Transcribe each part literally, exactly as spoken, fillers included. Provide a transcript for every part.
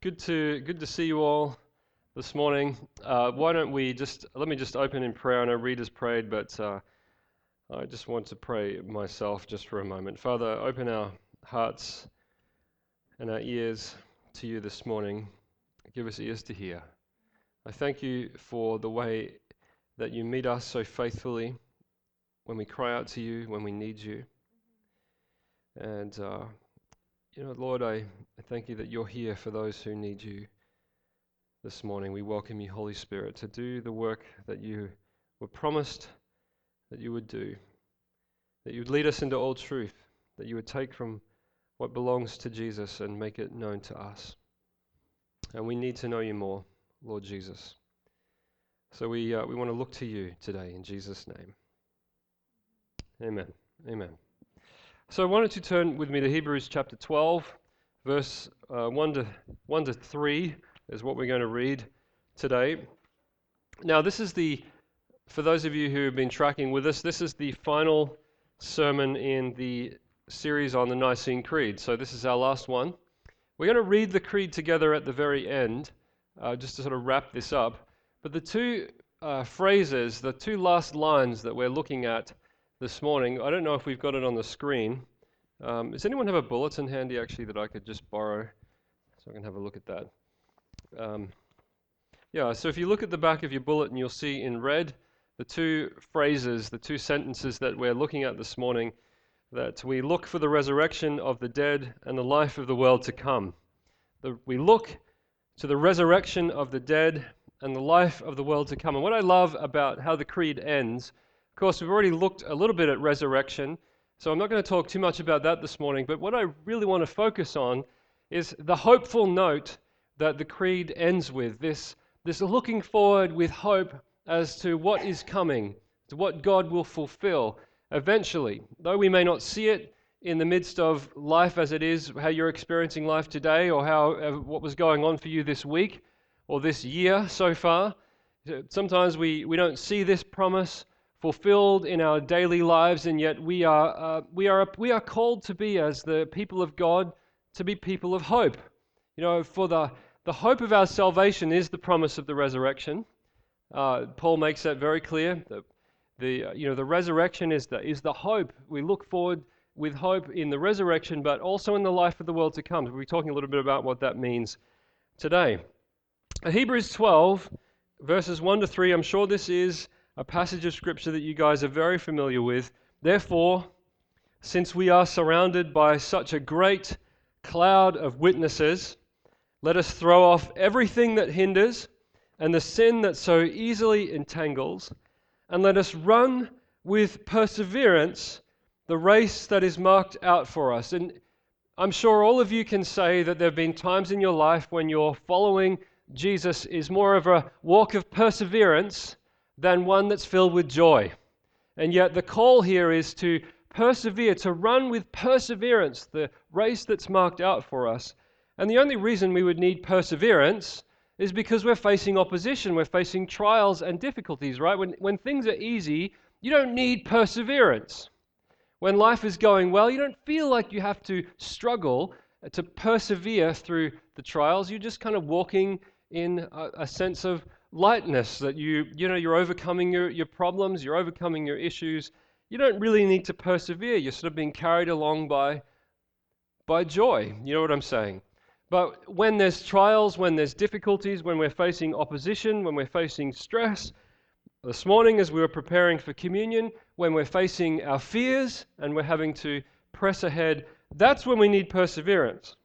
Good to good to see you all this morning. Uh, why don't we just let me just open in prayer. I know Reed has prayed, but uh, I just want to pray myself just for a moment. Father, open our hearts and our ears to you this morning. Give us ears to hear. I thank you for the way that you meet us so faithfully when we cry out to you, when we need you. And uh, you know, Lord, I, I thank you that you're here for those who need you. This morning we welcome you, Holy Spirit, to do the work that you were promised that you would do, that you would lead us into all truth, that you would take from what belongs to Jesus and make it known to us. And we need to know you more, Lord Jesus. So we uh, we want to look to you today in Jesus' name. Amen. Amen. So why don't you turn with me to Hebrews chapter twelve, verse uh, one to one to three. Is what we're going to read today. Now, this is the, for those of you who have been tracking with us, this is the final sermon in the series on the Nicene Creed. So this is our last one. We're going to read the creed together at the very end, uh, just to sort of wrap this up. But the two uh, phrases, the two last lines that we're looking at this morning, I don't know if we've got it on the screen. Um, does anyone have a bulletin handy, actually, that I could just borrow so I can have a look at that? Um, yeah, so if you look at the back of your bulletin, you'll see in red the two phrases, the two sentences that we're looking at this morning, that we look for the resurrection of the dead and the life of the world to come. The, we look to the resurrection of the dead and the life of the world to come. And what I love about how the creed ends, of course, we've already looked a little bit at resurrection, so I'm not going to talk too much about that this morning, but what I really want to focus on is the hopeful note that the creed ends with, this, this looking forward with hope as to what is coming, to what God will fulfill eventually. Though we may not see it in the midst of life as it is, how you're experiencing life today, or how uh, what was going on for you this week or this year so far, sometimes we, we don't see this promise fulfilled in our daily lives, and yet we are uh, we are we are called to be, as the people of God, to be people of hope. You know, for the, the hope of our salvation is the promise of the resurrection. Uh, Paul makes that very clear. The, the uh, you know the resurrection is the is the hope. We look forward with hope in the resurrection, but also in the life of the world to come. We'll be talking a little bit about what that means today. Hebrews twelve, verses one to three. I'm sure this is a passage of scripture that you guys are very familiar with. Therefore, since we are surrounded by such a great cloud of witnesses, let us throw off everything that hinders and the sin that so easily entangles, and let us run with perseverance the race that is marked out for us. And I'm sure all of you can say that there have been times in your life when your following Jesus is more of a walk of perseverance than one that's filled with joy. And yet the call here is to persevere, to run with perseverance the race that's marked out for us. And the only reason we would need perseverance is because we're facing opposition, we're facing trials and difficulties, right? When, when things are easy, you don't need perseverance. When life is going well, you don't feel like you have to struggle to persevere through the trials. You're just kind of walking in a, a sense of lightness, that you, you know, you're overcoming your, your problems, you're overcoming your issues. You don't really need to persevere. You're sort of being carried along by, by joy. You know what I'm saying? But when there's trials, when there's difficulties, when we're facing opposition, when we're facing stress, this morning as we were preparing for communion, when we're facing our fears and we're having to press ahead, that's when we need perseverance.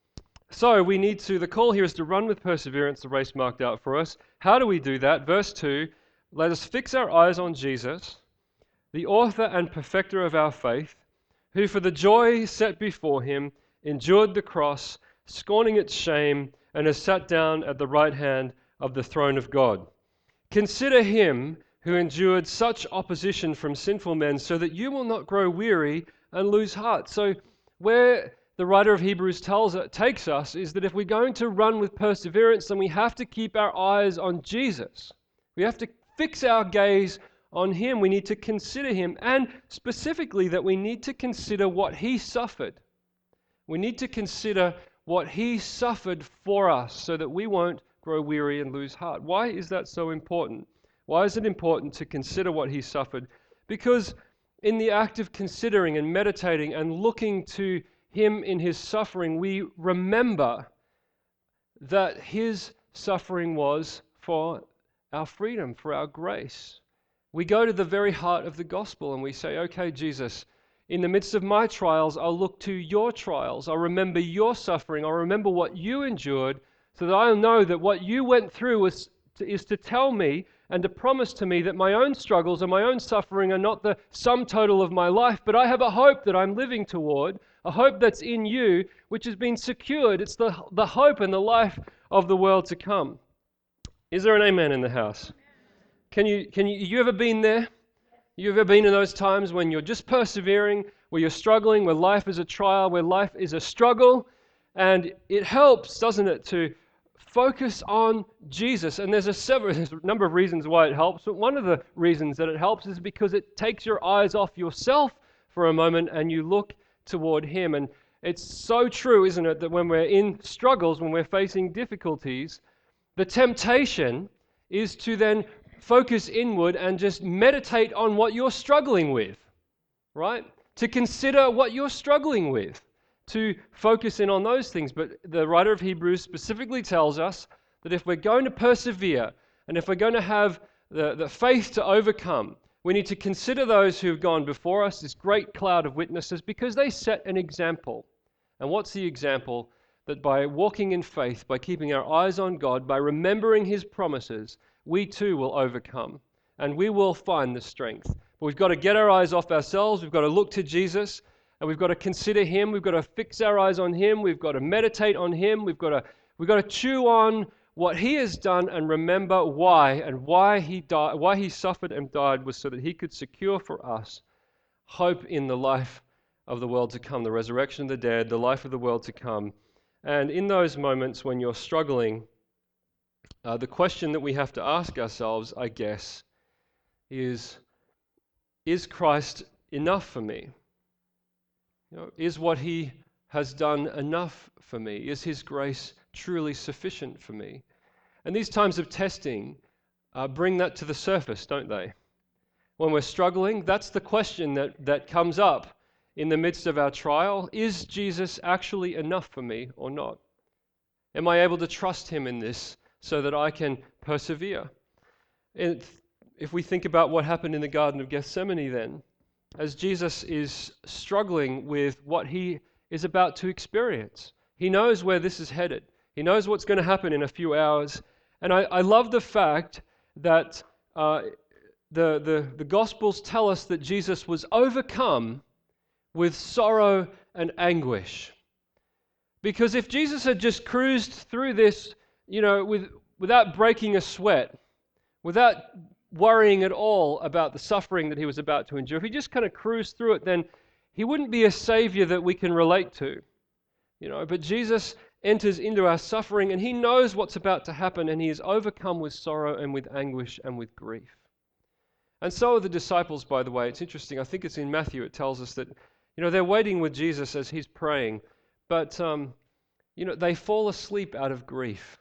So we need to, the call here is to run with perseverance the race marked out for us. How do we do that? Verse two, let us fix our eyes on Jesus, the author and perfecter of our faith, who for the joy set before him endured the cross, scorning its shame, and has sat down at the right hand of the throne of God. Consider him who endured such opposition from sinful men, so that you will not grow weary and lose heart. So where the writer of Hebrews tells it, takes us is that if we're going to run with perseverance, then we have to keep our eyes on Jesus. We have to fix our gaze on him. We need to consider him, and specifically that we need to consider what he suffered. We need to consider what he suffered for us so that we won't grow weary and lose heart. Why is that so important? Why is it important to consider what he suffered? Because in the act of considering and meditating and looking to him in his suffering, we remember that his suffering was for our freedom, for our grace. We go to the very heart of the gospel and we say, okay, Jesus, in the midst of my trials, I'll look to your trials. I'll remember your suffering. I'll remember what you endured so that I'll know that what you went through was to, is to tell me and to promise to me that my own struggles and my own suffering are not the sum total of my life, but I have a hope that I'm living toward, a hope that's in you, which has been secured. It's the, the hope and the life of the world to come. Is there an amen in the house? Can you, can you, you ever been there? You ever been in those times when you're just persevering, where you're struggling, where life is a trial, where life is a struggle, and it helps, doesn't it, to focus on Jesus. And there's a, several, there's a number of reasons why it helps, but one of the reasons that it helps is because it takes your eyes off yourself for a moment and you look toward him. And it's so true, isn't it, that when we're in struggles, when we're facing difficulties, the temptation is to then focus inward and just meditate on what you're struggling with, right? To consider what you're struggling with, to focus in on those things. But the writer of Hebrews specifically tells us that if we're going to persevere and if we're going to have the, the faith to overcome, we need to consider those who have gone before us, this great cloud of witnesses, because they set an example. And what's the example? That by walking in faith, by keeping our eyes on God, by remembering his promises, we too will overcome and we will find the strength. But we've got to get our eyes off ourselves. We've got to look to Jesus and we've got to consider him. We've got to fix our eyes on him. We've got to meditate on him. We've got to, we've got to chew on what he has done and remember why and why he died, why he suffered and died was so that he could secure for us hope in the life of the world to come, the resurrection of the dead, the life of the world to come. And in those moments when you're struggling, uh, the question that we have to ask ourselves, I guess, is, is Christ enough for me? You know, is what he has done enough for me? Is his grace truly sufficient for me? And these times of testing uh, bring that to the surface, don't they? When we're struggling, that's the question that, that comes up in the midst of our trial. Is Jesus actually enough for me or not? Am I able to trust him in this so that I can persevere? And if we think about what happened in the Garden of Gethsemane then, as Jesus is struggling with what he is about to experience, he knows where this is headed. He knows what's going to happen in a few hours. And I, I love the fact that uh, the, the, the Gospels tell us that Jesus was overcome with sorrow and anguish. Because if Jesus had just cruised through this, you know, with, without breaking a sweat, without worrying at all about the suffering that he was about to endure, if he just kind of cruised through it, then he wouldn't be a savior that we can relate to. You know, but Jesus enters into our suffering and he knows what's about to happen and he is overcome with sorrow and with anguish and with grief. And so are the disciples, by the way. It's interesting. I think it's in Matthew. It tells us that, you know, they're waiting with Jesus as he's praying, but, um, you know, they fall asleep out of grief.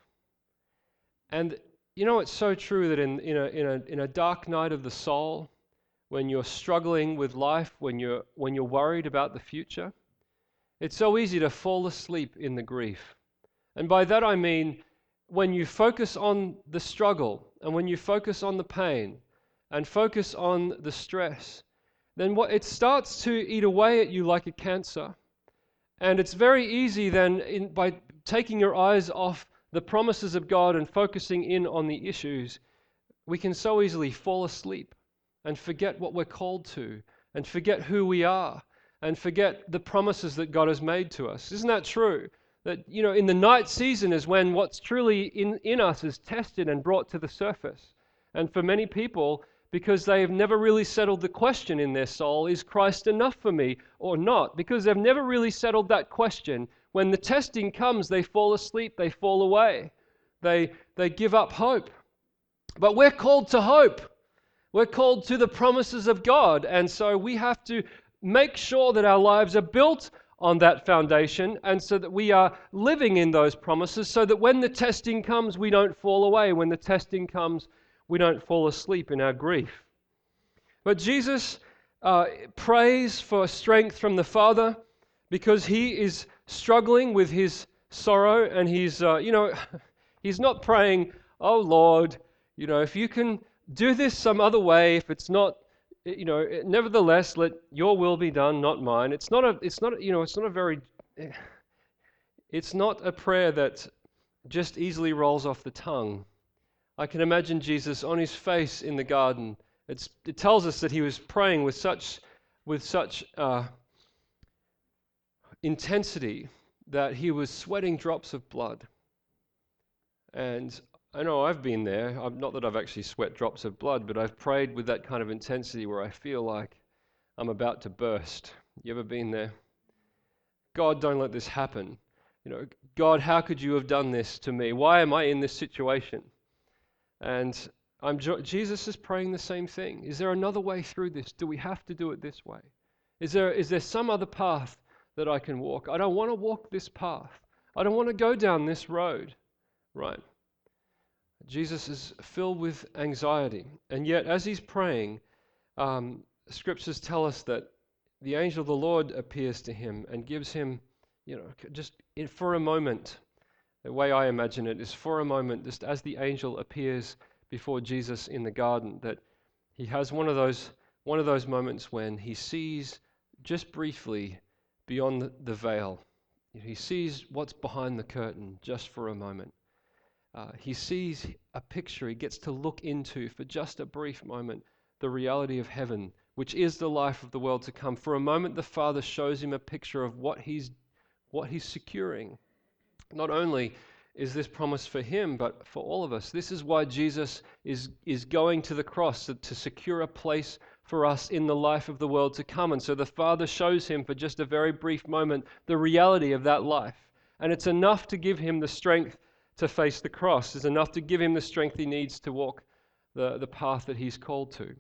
And, you know, it's so true that in, in, a, in, a, in a dark night of the soul, when you're struggling with life, when you're, when you're worried about the future, it's so easy to fall asleep in the grief. And by that I mean, when you focus on the struggle and when you focus on the pain and focus on the stress, then what it starts to eat away at you like a cancer. And it's very easy then, in, by taking your eyes off the promises of God and focusing in on the issues, we can so easily fall asleep and forget what we're called to and forget who we are and forget the promises that God has made to us. Isn't that true? That, you know, in the night season is when what's truly in, in us is tested and brought to the surface. And for many people, because they have never really settled the question in their soul, is Christ enough for me or not? Because they've never really settled that question. When the testing comes, they fall asleep, they fall away. They, they give up hope. But we're called to hope. We're called to the promises of God. And so we have to make sure that our lives are built on that foundation, and so that we are living in those promises, so that when the testing comes, we don't fall away. When the testing comes, we don't fall asleep in our grief. But Jesus uh, prays for strength from the Father because he is struggling with his sorrow, and he's, uh, you know, he's not praying, "Oh Lord, you know, if you can do this some other way, if it's not, you know, nevertheless, let your will be done, not mine." It's not a, it's not, you know, it's not a very, it's not a prayer that just easily rolls off the tongue. I can imagine Jesus on his face in the garden. It's, it tells us that he was praying with such, with such uh, intensity that he was sweating drops of blood. And I know I've been there. I'm, not that I've actually sweat drops of blood, but I've prayed with that kind of intensity where I feel like I'm about to burst. You ever been there? God, don't let this happen. You know, God, how could you have done this to me? Why am I in this situation? And I'm Jesus is praying the same thing. Is there another way through this? Do we have to do it this way? Is there is there some other path that I can walk? I don't want to walk this path. I don't want to go down this road. Right? Jesus is filled with anxiety. And yet, as he's praying, um, scriptures tell us that the angel of the Lord appears to him and gives him, you know, just in, for a moment. The way I imagine it is for a moment, just as the angel appears before Jesus in the garden, that he has one of those one of those moments when he sees just briefly beyond the, the veil. He sees what's behind the curtain just for a moment. Uh, he sees a picture. He gets to look into, for just a brief moment, the reality of heaven, which is the life of the world to come. For a moment, the Father shows him a picture of what he's what he's securing. Not only is this promise for him, but for all of us. This is why Jesus is, is going to the cross, to, to secure a place for us in the life of the world to come. And so the Father shows him for just a very brief moment the reality of that life. And it's enough to give him the strength to face the cross. It's enough to give him the strength he needs to walk the, the path that he's called to.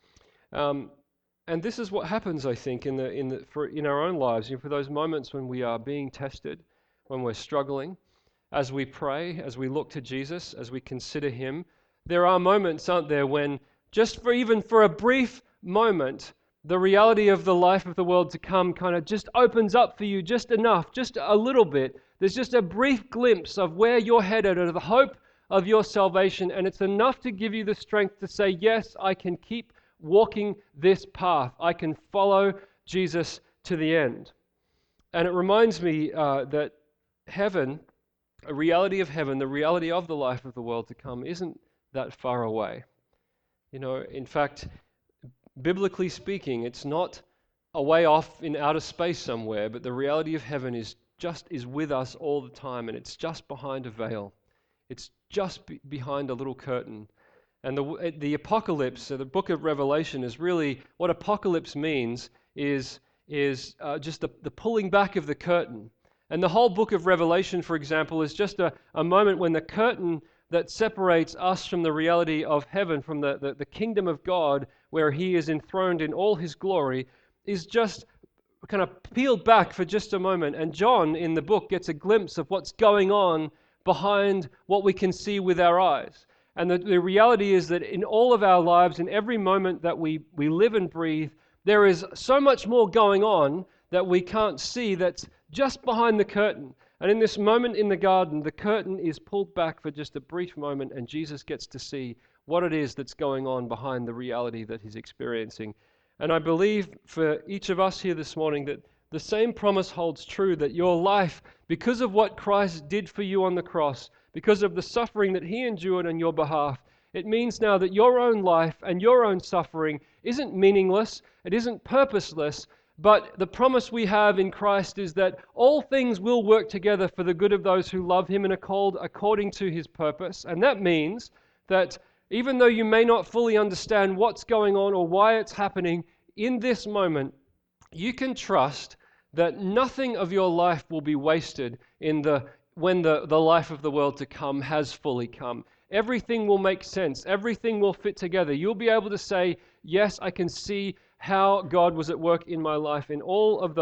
Um, and this is what happens, I think, in the in the for in our own lives, you know, for those moments when we are being tested, when we're struggling, as we pray, as we look to Jesus, as we consider him. There are moments, aren't there, when just for even for a brief moment, the reality of the life of the world to come kind of just opens up for you just enough, just a little bit. There's just a brief glimpse of where you're headed, or the hope of your salvation, and it's enough to give you the strength to say, yes, I can keep walking this path. I can follow Jesus to the end. And it reminds me uh, that heaven, a reality of heaven, the reality of the life of the world to come, isn't that far away. You know, in fact, biblically speaking, it's not away off in outer space somewhere, but the reality of heaven is just is with us all the time, and it's just behind a veil. It's just be behind a little curtain. And the the apocalypse, so the book of Revelation, is really what apocalypse means is is uh, just the, the pulling back of the curtain. And the whole book of Revelation, for example, is just a, a moment when the curtain that separates us from the reality of heaven, from the, the, the kingdom of God, where he is enthroned in all his glory, is just kind of peeled back for just a moment. And John in the book gets a glimpse of what's going on behind what we can see with our eyes. And the, the reality is that in all of our lives, in every moment that we, we live and breathe, there is so much more going on that we can't see, that's just behind the curtain. And in this moment in the garden, the curtain is pulled back for just a brief moment, and Jesus gets to see what it is that's going on behind the reality that he's experiencing. And I believe for each of us here this morning that the same promise holds true, that your life, because of what Christ did for you on the cross, because of the suffering that he endured on your behalf, it means now that your own life and your own suffering isn't meaningless, it isn't purposeless, but the promise we have in Christ is that all things will work together for the good of those who love him and are called according to his purpose. And that means that even though you may not fully understand what's going on or why it's happening in this moment, you can trust that nothing of your life will be wasted in the when the, the life of the world to come has fully come. Everything will make sense. Everything will fit together. You'll be able to say, yes, I can see how God was at work in my life in all of those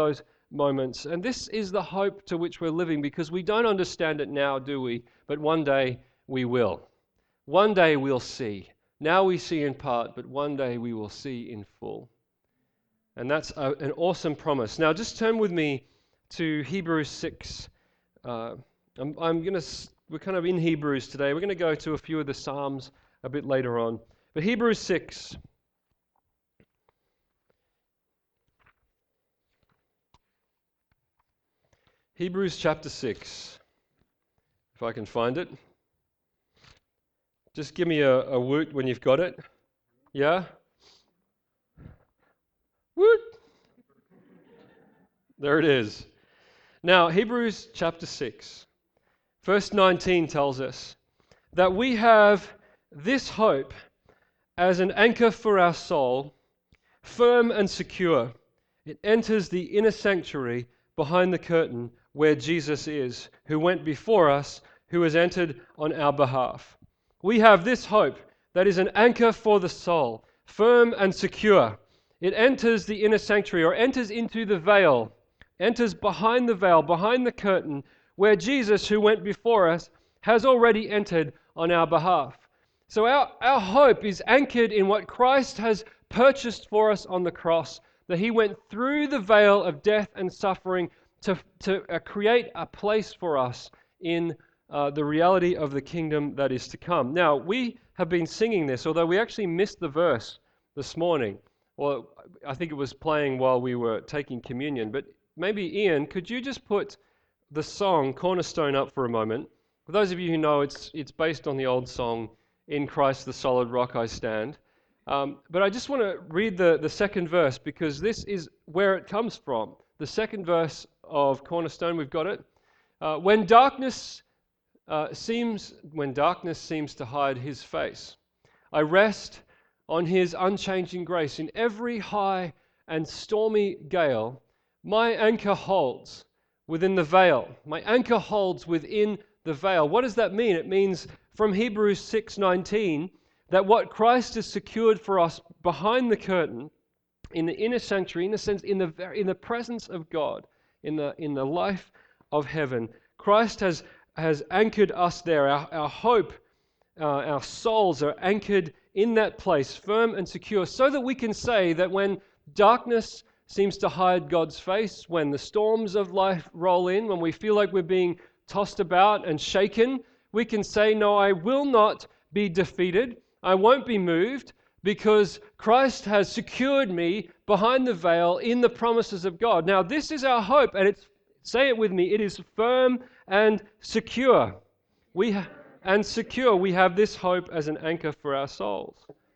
moments. And this is the hope to which we're living, because we don't understand it now, do we? But one day we will. One day we'll see. Now we see in part, but one day we will see in full. And that's a, an awesome promise. Now just turn with me to Hebrews six. Uh, I'm, I'm going to, we're kind of in Hebrews today. We're going to go to a few of the Psalms a bit later on. But Hebrews six. Hebrews chapter six, if I can find it. Just give me a, a woot when you've got it. Yeah? Woot! There it is. Now, Hebrews chapter six, verse nineteen tells us that we have this hope as an anchor for our soul, firm and secure. It enters the inner sanctuary behind the curtain where Jesus is, who went before us, who has entered on our behalf. We have this hope that is an anchor for the soul, firm and secure. It enters the inner sanctuary, or enters into the veil, enters behind the veil, behind the curtain, where Jesus, who went before us, has already entered on our behalf. So our, our hope is anchored in what Christ has purchased for us on the cross, that he went through the veil of death and suffering to, to uh, create a place for us in uh, the reality of the kingdom that is to come. Now, we have been singing this, although we actually missed the verse this morning. Well, I think it was playing while we were taking communion, but maybe Ian, could you just put the song Cornerstone up for a moment? For those of you who know, it's it's based on the old song, In Christ the Solid Rock I Stand. Um, but I just want to read the, the second verse, because this is where it comes from. The second verse of Cornerstone, we've got it. Uh, when darkness uh, seems when darkness seems to hide his face, I rest on his unchanging grace. In every high and stormy gale, my anchor holds within the veil. My anchor holds within the veil. What does that mean? It means from Hebrews six nineteen that what Christ has secured for us behind the curtain, in the inner sanctuary, in a sense, in the very, in the presence of God, in the in the life of heaven, Christ has has anchored us there. Our, our hope, uh, our souls are anchored in that place, firm and secure, so that we can say that when darkness seems to hide God's face, when the storms of life roll in, when we feel like we're being tossed about and shaken, we can say, no, I will not be defeated. I won't be moved, because Christ has secured me behind the veil in the promises of God. Now, this is our hope, and it's, say it with me, it is firm and secure. We ha- and secure. We have this hope as an anchor for our souls.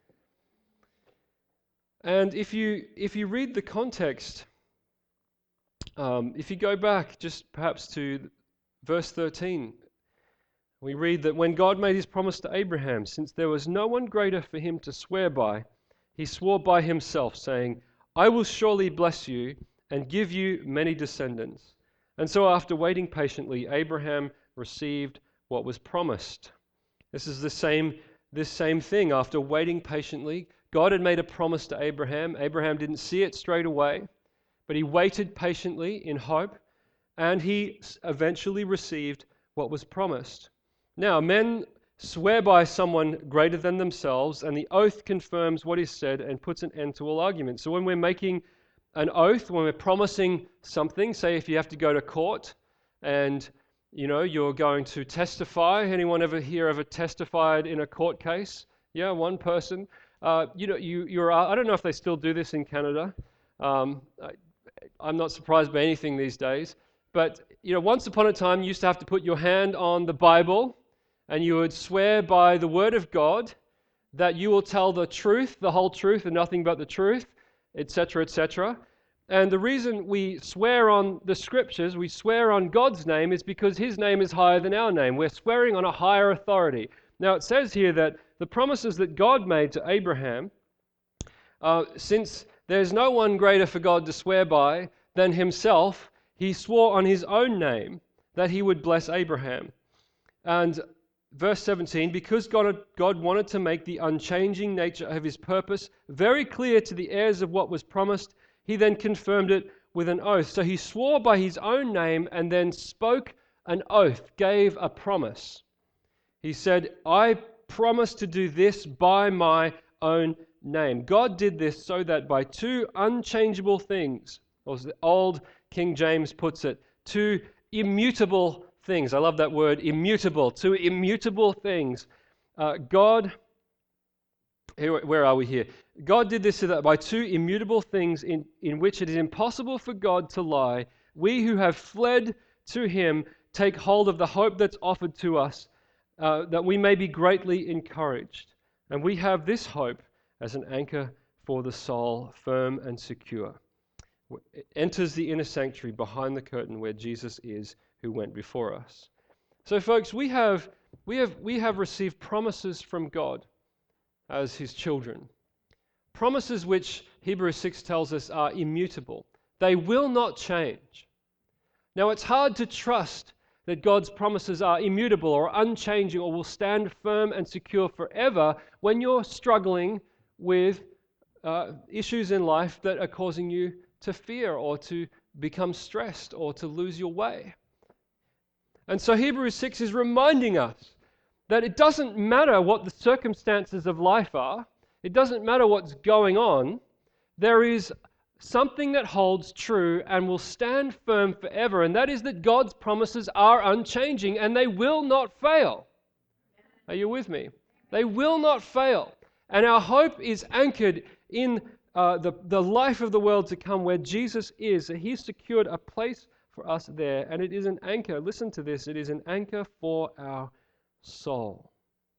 And if you if you read the context, um, if you go back just perhaps to verse thirteen, we read that when God made his promise to Abraham, since there was no one greater for him to swear by, he swore by himself, saying, I will surely bless you and give you many descendants. And so after waiting patiently, Abraham received what was promised. This is the same, this same thing. After waiting patiently, God had made a promise to Abraham. Abraham didn't see it straight away, but he waited patiently in hope, and he eventually received what was promised. Now, men swear by someone greater than themselves, and the oath confirms what is said and puts an end to all argument. So when we're making an oath, when we're promising something, say if you have to go to court and you know you're going to testify. Anyone ever here ever testified in a court case? Yeah, one person. Uh, you know, you you're. I don't know if they still do this in Canada. Um, I, I'm not surprised by anything these days. But you know, once upon a time, you used to have to put your hand on the Bible, and you would swear by the Word of God that you will tell the truth, the whole truth, and nothing but the truth, et cetera, et cetera. And the reason we swear on the Scriptures, we swear on God's name, is because His name is higher than our name. We're swearing on a higher authority. Now, it says here that the promises that God made to Abraham, uh, since there's no one greater for God to swear by than Himself, He swore on His own name that He would bless Abraham. And verse seventeen, because God, God wanted to make the unchanging nature of His purpose very clear to the heirs of what was promised, He then confirmed it with an oath. So he swore by his own name and then spoke an oath, gave a promise. He said, I promise to do this by my own name. God did this so that by two unchangeable things, or as the old King James puts it, two immutable things. I love that word, immutable. Two immutable things. Uh, God, here, where are we here? God did this so that by two immutable things in, in which it is impossible for God to lie, we who have fled to him take hold of the hope that's offered to us, uh, that we may be greatly encouraged. And we have this hope as an anchor for the soul, firm and secure. It enters the inner sanctuary behind the curtain where Jesus is, who went before us. So folks, we have we have we have received promises from God as his children. Promises which Hebrews six tells us are immutable. They will not change. Now it's hard to trust that God's promises are immutable or unchanging or will stand firm and secure forever when you're struggling with uh, issues in life that are causing you to fear or to become stressed or to lose your way. And so Hebrews six is reminding us that it doesn't matter what the circumstances of life are, it doesn't matter what's going on, there is something that holds true and will stand firm forever, and that is that God's promises are unchanging and they will not fail. Are you with me? They will not fail. And our hope is anchored in uh, the, the life of the world to come where Jesus is. He's secured a place for us there, and it is an anchor. Listen to this. It is an anchor for our soul.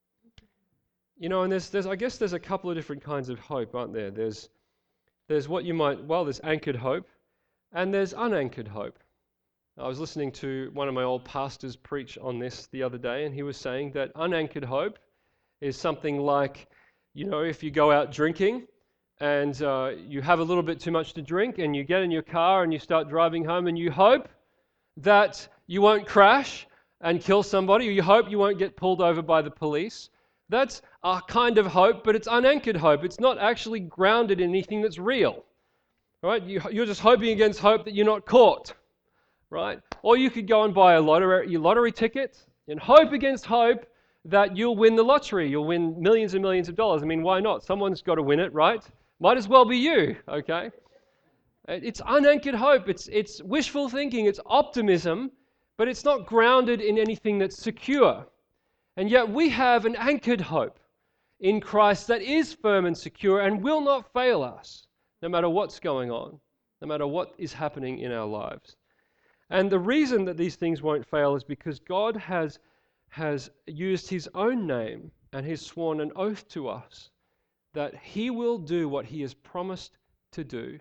You know, and there's, there's I guess there's a couple of different kinds of hope, aren't there? There's There's what you might, well, there's anchored hope and there's unanchored hope. I was listening to one of my old pastors preach on this the other day, and he was saying that unanchored hope is something like, you know, if you go out drinking and uh, you have a little bit too much to drink and you get in your car and you start driving home and you hope that you won't crash and kill somebody, or you hope you won't get pulled over by the police. That's a kind of hope, but it's unanchored hope. It's not actually grounded in anything that's real, right? You, you're just hoping against hope that you're not caught, right? Or you could go and buy a lottery, your lottery ticket and hope against hope that you'll win the lottery. You'll win millions and millions of dollars. I mean, why not? Someone's got to win it, right? Might as well be you, okay? It's unanchored hope. It's, it's wishful thinking. It's optimism, but it's not grounded in anything that's secure. And yet we have an anchored hope in Christ that is firm and secure and will not fail us, no matter what's going on, no matter what is happening in our lives. And the reason that these things won't fail is because God has, has used his own name and has sworn an oath to us that he will do what he has promised to do,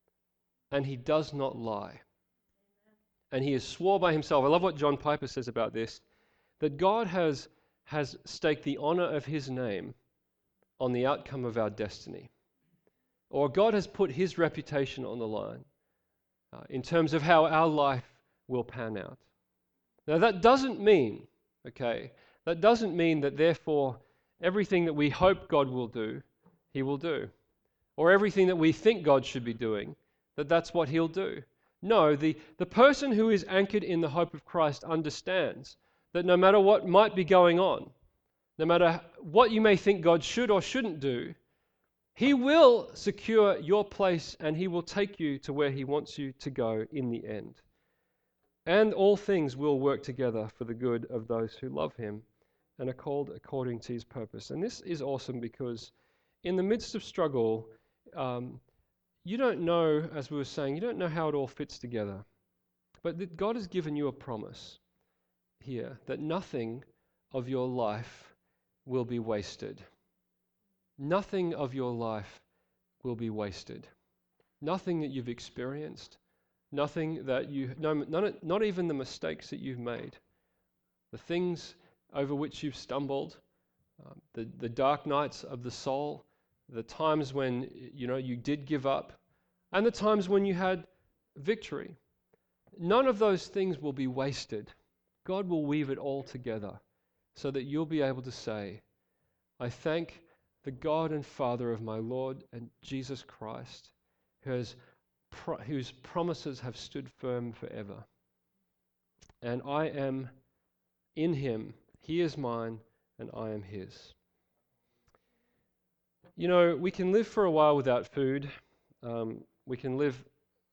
and he does not lie. And he has swore by himself. I love what John Piper says about this, that God has has staked the honor of his name on the outcome of our destiny. Or God has put his reputation on the line uh, in terms of how our life will pan out. Now that doesn't mean, okay, that doesn't mean that therefore everything that we hope God will do, he will do. Or everything that we think God should be doing, that that's what he'll do. No, the, the person who is anchored in the hope of Christ understands that no matter what might be going on, no matter what you may think God should or shouldn't do, he will secure your place and he will take you to where he wants you to go in the end. And all things will work together for the good of those who love him and are called according to his purpose. And this is awesome because in the midst of struggle, um, you don't know, as we were saying, you don't know how it all fits together. But that God has given you a promise here that nothing of your life will be wasted. Nothing of your life will be wasted. Nothing that you've experienced, nothing that you, no, none, not even the mistakes that you've made, the things over which you've stumbled, um, the, the dark nights of the soul, the times when you know you did give up, and the times when you had victory. None of those things will be wasted. God will weave it all together so that you'll be able to say, I thank the God and Father of my Lord and Jesus Christ, who has pro- whose promises have stood firm forever. And I am in him. He is mine, and I am his. You know, we can live for a while without food. Um, we can live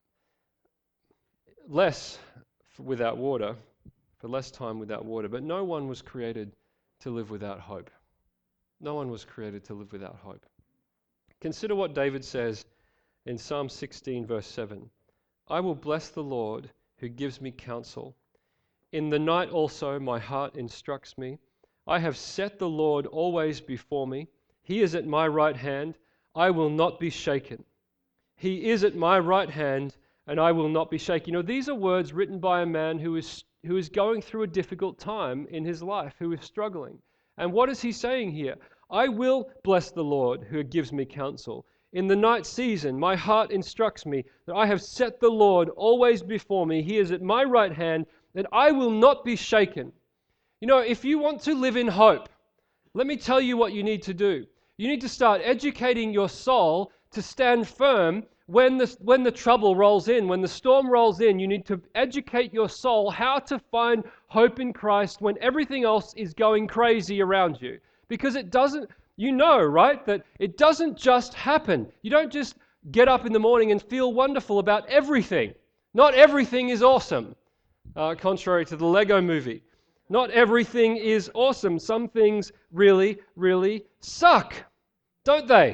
less f- without water, for less time without water. But no one was created to live without hope. No one was created to live without hope. Consider what David says in Psalm sixteen, verse seven. I will bless the Lord who gives me counsel. In the night also my heart instructs me. I have set the Lord always before me. He is at my right hand. I will not be shaken. He is at my right hand, and I will not be shaken. You know, these are words written by a man who is who is going through a difficult time in his life, who is struggling. And what is he saying here? I will bless the Lord who gives me counsel. In the night season, my heart instructs me that I have set the Lord always before me. He is at my right hand, and I will not be shaken. You know, if you want to live in hope, let me tell you what you need to do. You need to start educating your soul to stand firm when the, when the trouble rolls in, when the storm rolls in. You need to educate your soul how to find hope in Christ when everything else is going crazy around you. Because it doesn't, you know, right, that it doesn't just happen. You don't just get up in the morning and feel wonderful about everything. Not everything is awesome, uh, contrary to the Lego movie. Not everything is awesome. Some things really, really suck, don't they?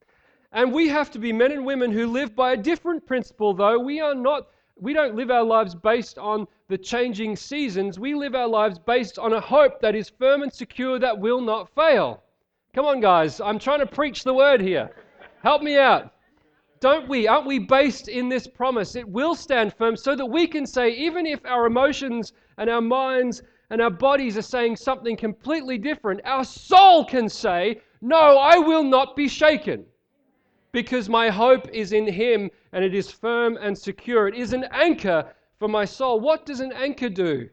And we have to be men and women who live by a different principle, though. We are not, we don't live our lives based on the changing seasons. We live our lives based on a hope that is firm and secure, that will not fail. Come on, guys. I'm trying to preach the word here. Help me out. Don't we? Aren't we based in this promise? It will stand firm so that we can say, even if our emotions and our minds and our bodies are saying something completely different, our soul can say, no, I will not be shaken. Because my hope is in him, and it is firm and secure. It is an anchor for my soul. What does an anchor do?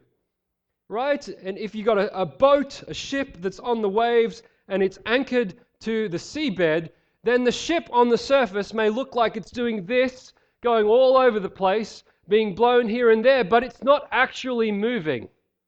Right? And if you've got a, a boat, a ship that's on the waves, and it's anchored to the seabed, then the ship on the surface may look like it's doing this, going all over the place, being blown here and there, but it's not actually moving.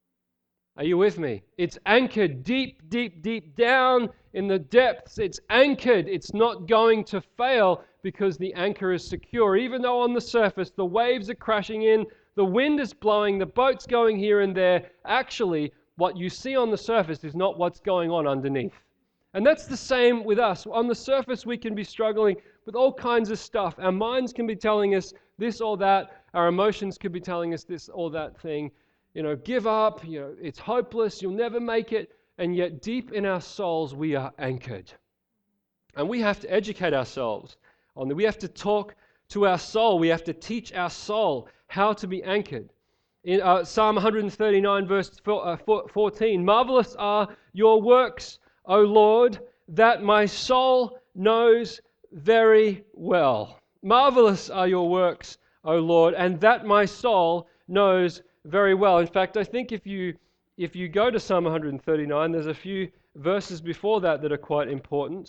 Are you with me? It's anchored deep, deep, deep down in the depths. It's anchored. It's not going to fail because the anchor is secure. Even though on the surface the waves are crashing in, the wind is blowing, the boat's going here and there, actually what you see on the surface is not what's going on underneath. And that's the same with us. On the surface we can be struggling with all kinds of stuff. Our minds can be telling us this or that. Our emotions could be telling us this or that thing. You know, give up, you know, it's hopeless, you'll never make it. And yet deep in our souls, we are anchored. And we have to educate ourselves on that. We have to talk to our soul. We have to teach our soul how to be anchored. In uh, Psalm one thirty-nine, verse fourteen, marvelous are your works, O Lord, that my soul knows very well. Marvelous are your works, O Lord, and that my soul knows very well. In fact, I think if you if you go to Psalm one thirty-nine, there's a few verses before that that are quite important.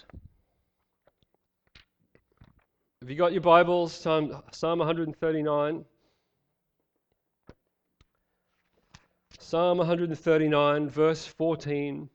Have you got your Bibles? Psalm, Psalm one thirty-nine. Psalm one thirty-nine, verse fourteen.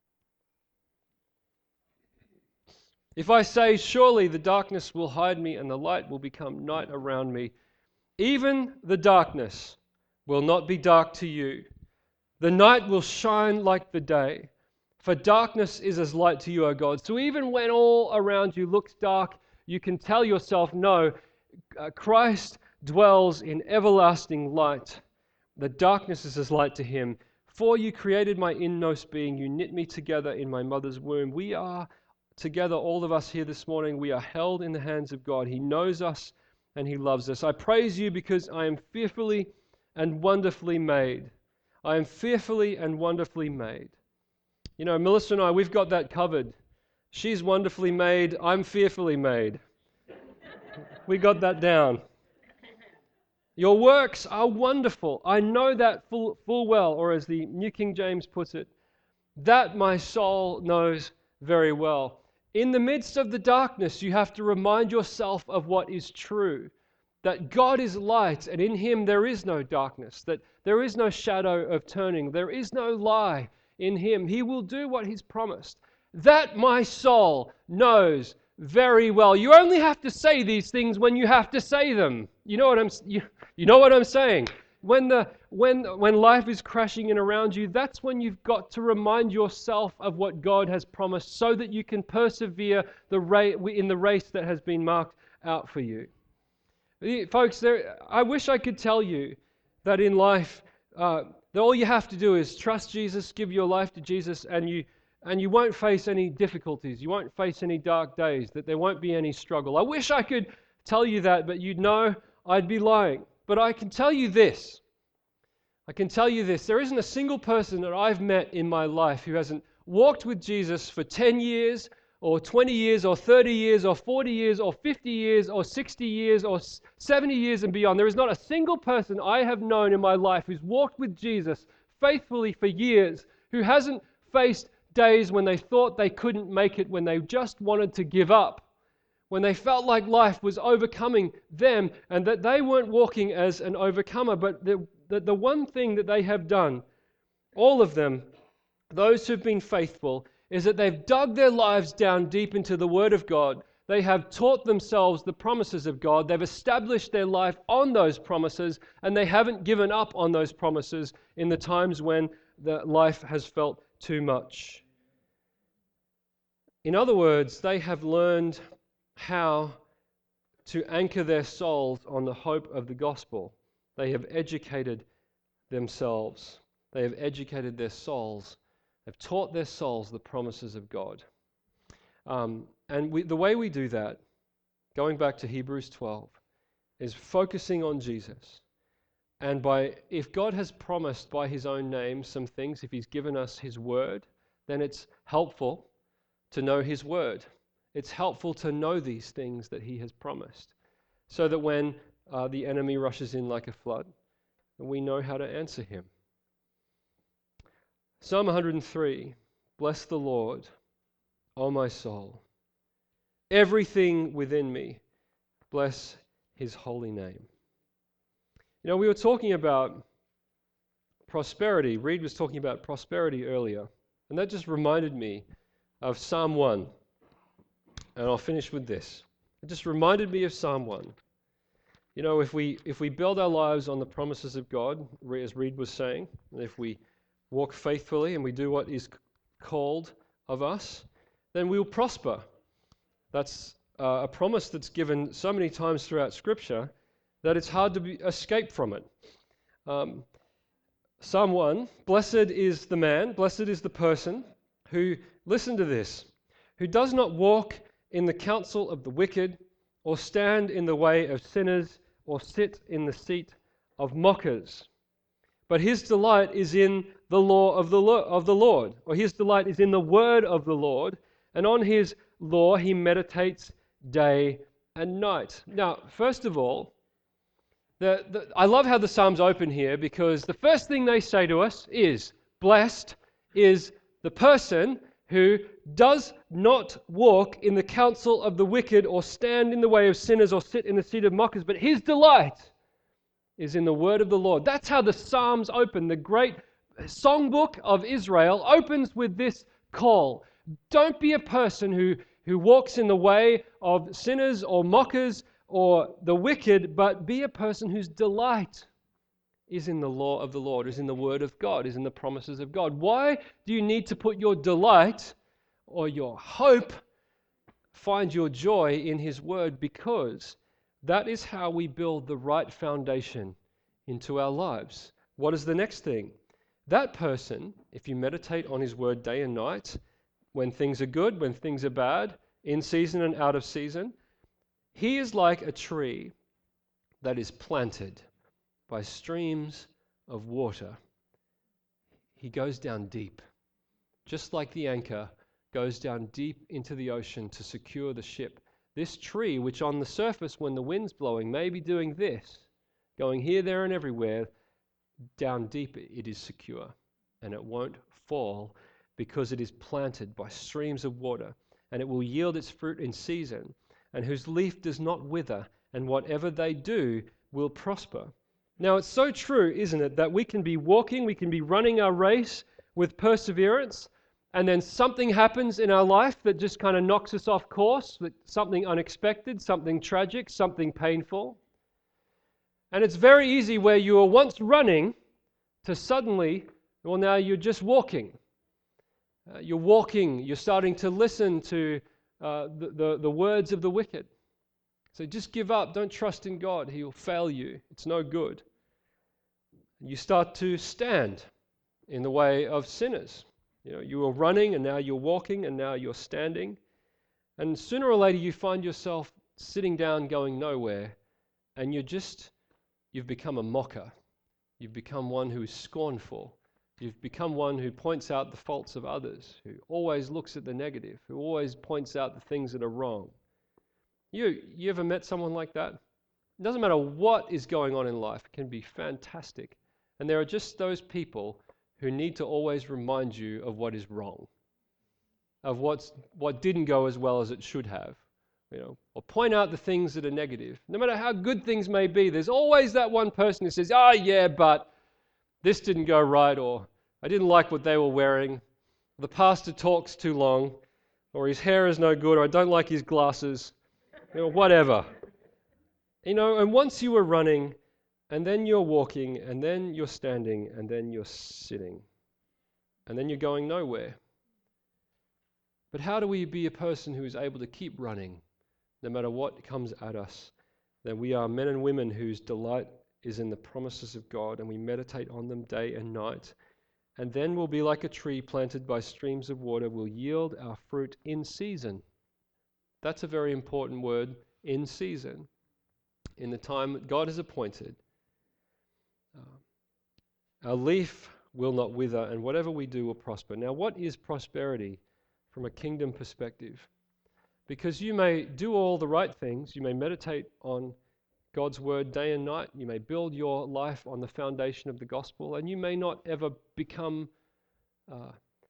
If I say, surely the darkness will hide me and the light will become night around me, even the darkness will not be dark to you. The night will shine like the day, for darkness is as light to you, O God. So even when all around you looks dark, you can tell yourself, no, uh, Christ dwells in everlasting light. The darkness is as light to him. For you created my inmost being, you knit me together in my mother's womb. We are together, all of us here this morning, we are held in the hands of God. He knows us and he loves us. I praise you because I am fearfully and wonderfully made. I am fearfully and wonderfully made. You know, Melissa and I, we've got that covered. She's wonderfully made. I'm fearfully made. We got that down. Your works are wonderful. I know that full, full well, or as the New King James puts it, that my soul knows very well. In the midst of the darkness, you have to remind yourself of what is true. that God is light and in him there is no darkness, that there is no shadow of turning, there is no lie in him. He will do what he's promised. That my soul knows very well. You only have to say these things when you have to say them. You know what I'm you, you know what I'm saying? When the when when life is crashing in around you, that's when you've got to remind yourself of what God has promised so that you can persevere the ra- in the race that has been marked out for you. Folks, there, I wish I could tell you that in life, uh, that all you have to do is trust Jesus, give your life to Jesus, and you and you won't face any difficulties. You won't face any dark days, that there won't be any struggle. I wish I could tell you that, but you'd know I'd be lying. But I can tell you this. I can tell you this. There isn't a single person that I've met in my life who hasn't walked with Jesus for ten years, or twenty years, or thirty years, or forty years, or fifty years, or sixty years, or seventy years and beyond. There is not a single person I have known in my life who's walked with Jesus faithfully for years, who hasn't faced days when they thought they couldn't make it, when they just wanted to give up, when they felt like life was overcoming them, and that they weren't walking as an overcomer, but the, the, the one thing that they have done, all of them, those who've been faithful, is that they've dug their lives down deep into the Word of God. They have taught themselves the promises of God. They've established their life on those promises, and they haven't given up on those promises in the times when the life has felt too much. In other words, they have learned how to anchor their souls on the hope of the gospel. They have educated themselves. They have educated their souls. They've taught their souls the promises of God. Um, and we, the way we do that, going back to Hebrews twelve, is focusing on Jesus. And by if God has promised by his own name some things, if he's given us his word, then it's helpful to know his word. It's helpful to know these things that he has promised, so that when uh, the enemy rushes in like a flood, we know how to answer him. Psalm one hundred three, bless the Lord, O my soul. Everything within me, bless his holy name. You know, we were talking about prosperity. Reed was talking about prosperity earlier, and that just reminded me of Psalm one. And I'll finish with this. It just reminded me of Psalm one. You know, if we if we build our lives on the promises of God, as Reed was saying, and if we walk faithfully and we do what is called of us, then we will prosper. That's uh, a promise that's given so many times throughout Scripture that it's hard to be, escape from it. Um, Psalm one, blessed is the man, blessed is the person who, listen to this, who does not walk in the counsel of the wicked, or stand in the way of sinners, or sit in the seat of mockers. But his delight is in the law of the, lo- of the Lord, or his delight is in the word of the Lord, and on his law he meditates day and night. Now, first of all, the, the, I love how the Psalms open here, because the first thing they say to us is, blessed is the person who does not walk in the counsel of the wicked, or stand in the way of sinners, or sit in the seat of mockers, but his delight is in the word of the Lord. That's how the Psalms open. The great songbook of Israel opens with this call. Don't be a person who, who walks in the way of sinners or mockers or the wicked, but be a person whose delight is in the law of the Lord, is in the word of God, is in the promises of God. Why do you need to put your delight or your hope, find your joy in his word? Because that is how we build the right foundation into our lives. What is the next thing? That person, if you meditate on his word day and night, when things are good, when things are bad, in season and out of season, he is like a tree that is planted by streams of water. He goes down deep, just like the anchor goes down deep into the ocean to secure the ship. This tree, which on the surface, when the wind's blowing, may be doing this, going here, there, and everywhere, down deep it is secure, and it won't fall because it is planted by streams of water, and it will yield its fruit in season, and whose leaf does not wither, and whatever they do will prosper. Now, it's so true, isn't it, that we can be walking, we can be running our race with perseverance, and then something happens in our life that just kind of knocks us off course, something unexpected, something tragic, something painful. And it's very easy where you were once running to suddenly, well, now you're just walking. Uh, you're walking, you're starting to listen to uh, the, the, the words of the wicked. So just give up, don't trust in God, He will fail you, it's no good. You start to stand in the way of sinners. You know, you were running and now you're walking and now you're standing. And sooner or later you find yourself sitting down going nowhere, and you're just, you've become a mocker. You've become one who is scornful. You've become one who points out the faults of others, who always looks at the negative, who always points out the things that are wrong. You, you ever met someone like that? It doesn't matter what is going on in life, it can be fantastic. And there are just those people who need to always remind you of what is wrong, of what's, what didn't go as well as it should have, you know, or point out the things that are negative. No matter how good things may be, there's always that one person who says, oh yeah, but this didn't go right, or I didn't like what they were wearing, the pastor talks too long, or his hair is no good, or I don't like his glasses, you know, whatever. You know, and once you were running, and then you're walking, and then you're standing, and then you're sitting, and then you're going nowhere. But how do we be a person who is able to keep running, no matter what comes at us? That we are men and women whose delight is in the promises of God, and we meditate on them day and night. And then we'll be like a tree planted by streams of water, will yield our fruit in season. That's a very important word, in season, in the time that God has appointed. Uh, our leaf will not wither, and whatever we do will prosper. Now, what is prosperity from a kingdom perspective? Because you may do all the right things, you may meditate on God's word day and night, you may build your life on the foundation of the gospel, and you may not ever become uh,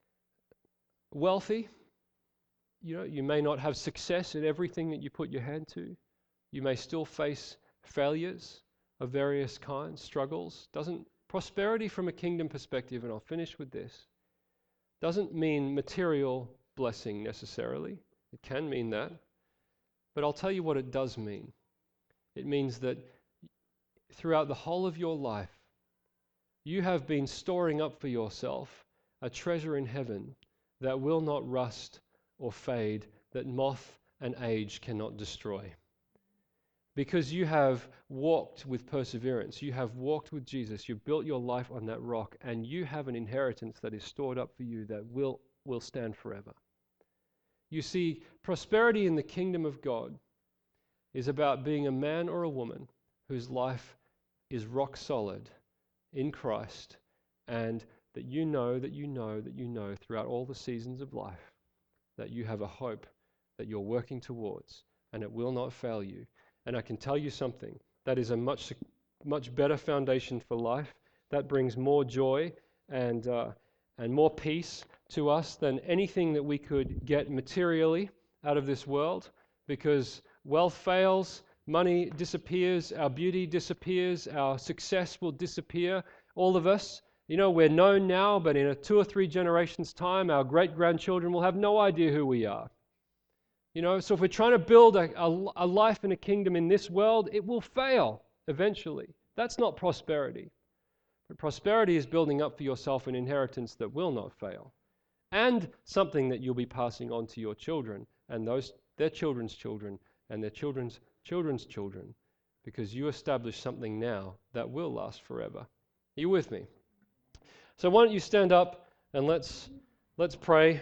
wealthy. You know, you may not have success in everything that you put your hand to. You may still face failures of various kinds, struggles. Doesn't prosperity from a kingdom perspective, and I'll finish with this, doesn't mean material blessing necessarily. It can mean that. But I'll tell you what it does mean. It means that throughout the whole of your life, you have been storing up for yourself a treasure in heaven that will not rust or fade, that moth and age cannot destroy. Because you have walked with perseverance, you have walked with Jesus, you've built your life on that rock, and you have an inheritance that is stored up for you that will, will stand forever. You see, prosperity in the kingdom of God is about being a man or a woman whose life is rock solid in Christ, and that you know that you know that you know throughout all the seasons of life that you have a hope that you're working towards, and it will not fail you. And I can tell you something, that is a much much better foundation for life. That brings more joy and uh, and more peace to us than anything that we could get materially out of this world, because wealth fails, money disappears, our beauty disappears, our success will disappear. All of us, you know, we're known now, but in a two or three generations' time, our great-grandchildren will have no idea who we are. You know, so if we're trying to build a, a, a life and a kingdom in this world, it will fail eventually. That's not prosperity. But prosperity is building up for yourself an inheritance that will not fail, and something that you'll be passing on to your children and those their children's children and their children's children's children, because you establish something now that will last forever. Are you with me? So why don't you stand up and let's let's pray.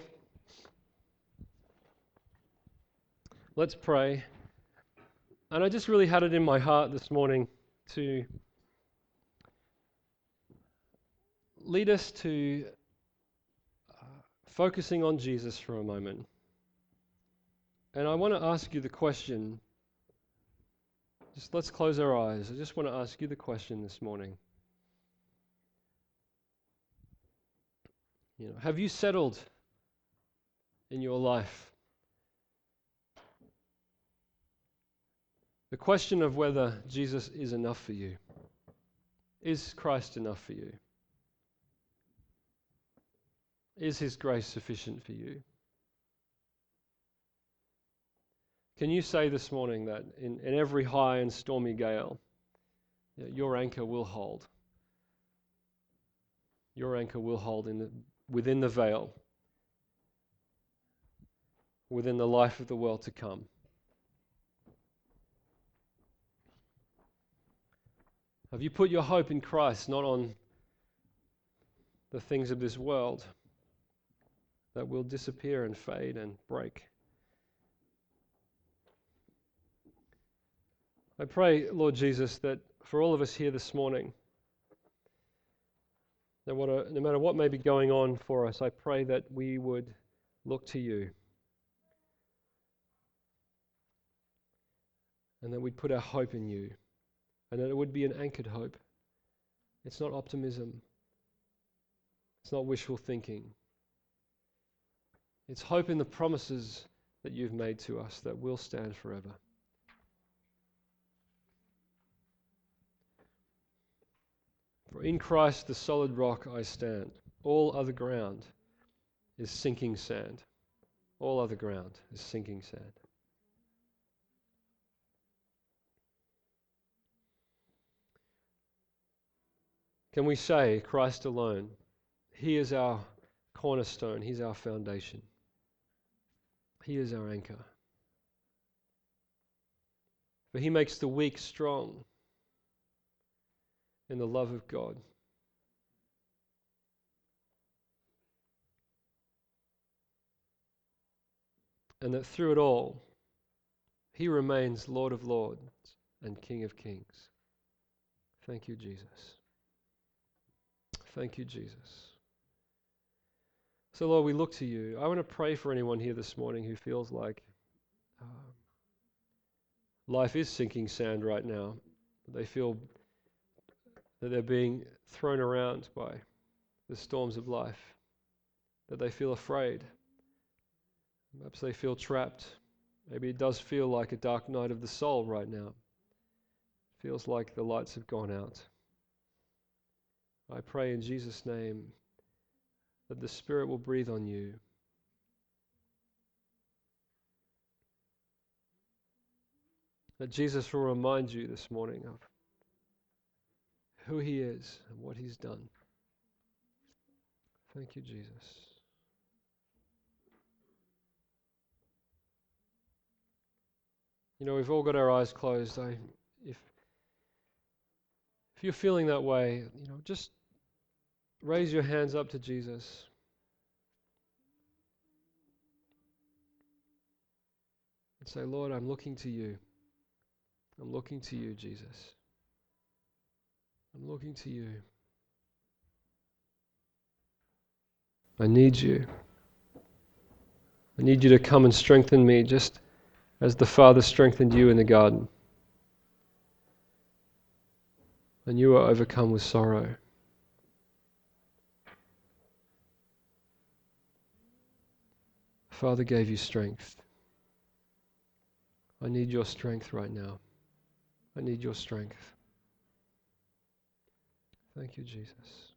Let's pray. And I just really had it in my heart this morning to lead us to uh, focusing on Jesus for a moment. And I want to ask you the question, just let's close our eyes. I just want to ask you the question this morning. You know, have you settled in your life? The question of whether Jesus is enough for you. Is Christ enough for you? Is his grace sufficient for you? Can you say this morning that in, in every high and stormy gale, you know, your anchor will hold? Your anchor will hold in the, within the veil, within the life of the world to come. Have you put your hope in Christ, not on the things of this world that will disappear and fade and break? I pray, Lord Jesus, that for all of us here this morning, that what a, no matter what may be going on for us, I pray that we would look to you and that we'd put our hope in you and that it would be an anchored hope. It's not optimism. It's not wishful thinking. It's hope in the promises that you've made to us that will stand forever. For in Christ the solid rock I stand. All other ground is sinking sand. All other ground is sinking sand. Can we say Christ alone? He is our cornerstone. He's our foundation. He is our anchor. For he makes the weak strong in the love of God. And that through it all, he remains Lord of Lords and King of Kings. Thank you, Jesus. Thank you, Jesus. So, Lord, we look to you. I want to pray for anyone here this morning who feels like uh, life is sinking sand right now. They feel that they're being thrown around by the storms of life, that they feel afraid. Perhaps they feel trapped. Maybe it does feel like a dark night of the soul right now. It feels like the lights have gone out. I pray in Jesus' name that the Spirit will breathe on you. That Jesus will remind you this morning of who he is and what he's done. Thank you, Jesus. You know, we've all got our eyes closed. I, if, if you're feeling that way, you know, just raise your hands up to Jesus. And say, Lord, I'm looking to you. I'm looking to you, Jesus. I'm looking to you. I need you. I need you to come and strengthen me just as the Father strengthened you in the garden. And you were overcome with sorrow. Father gave you strength. I need your strength right now. I need your strength. Thank you, Jesus.